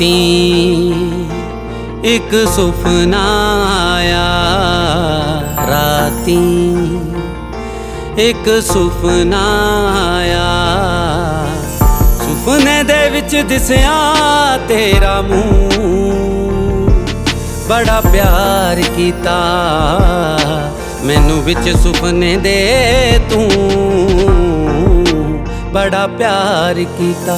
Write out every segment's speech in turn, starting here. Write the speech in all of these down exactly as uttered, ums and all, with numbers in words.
राती एक सुपना आया, राती एक सुपना आया। सुपने दे विच दिसिया तेरा मूंह, बड़ा प्यार कीता मैनू विच सुपने दे तू, बड़ा प्यार कीता।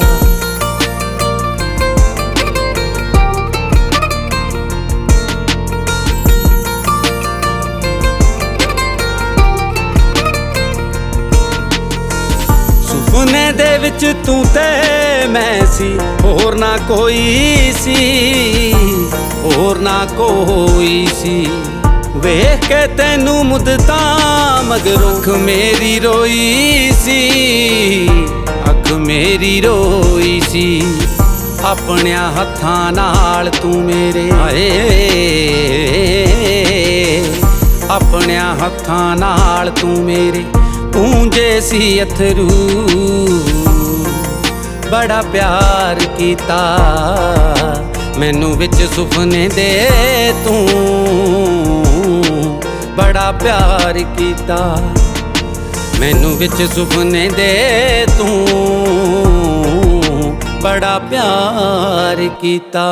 सुपने दे विच तू ते मैं सी, होर ना कोई सी, होर ना कोई सी। वेख के तैनू मुद्दता मगरों अख मेरी रोई सी, अख मेरी रोई सी। अपनिया हत्थां नाल तू मेरे आए, अपनिया हत्थां नाल तू मेरे पूंजे सी अथरू, बड़ा प्यार कीता मैनू विच सुपने दे तू, बड़ा प्यार कीता मैनू विच सुपने दे तू, बड़ा प्यार कीता।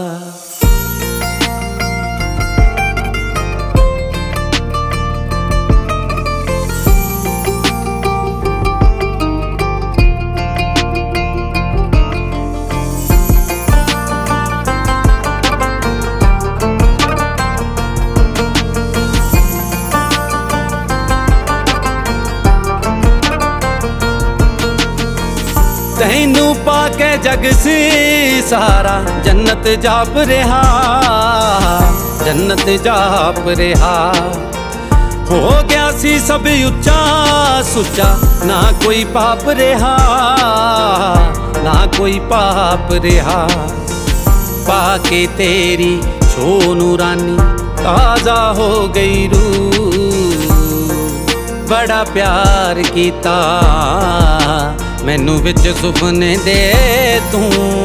तैनू पाके जग सी सारा जन्नत जाप रहा, जन्नत जाप रहा। हो गया सी सब उच्चा सुच्चा, ना कोई पाप रहा, ना कोई पाप रहा। पाके तेरी छो नूरानी ताजा हो गई रूह, बड़ा प्यार कीता मैनू विच सुपने दे तू,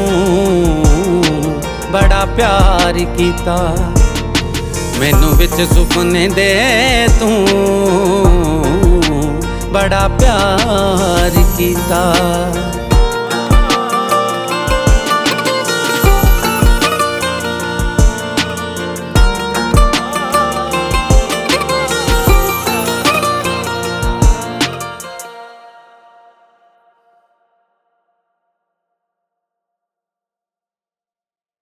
बड़ा प्यार कीता मैनू विच सुपने दे तू, बड़ा प्यार कीता।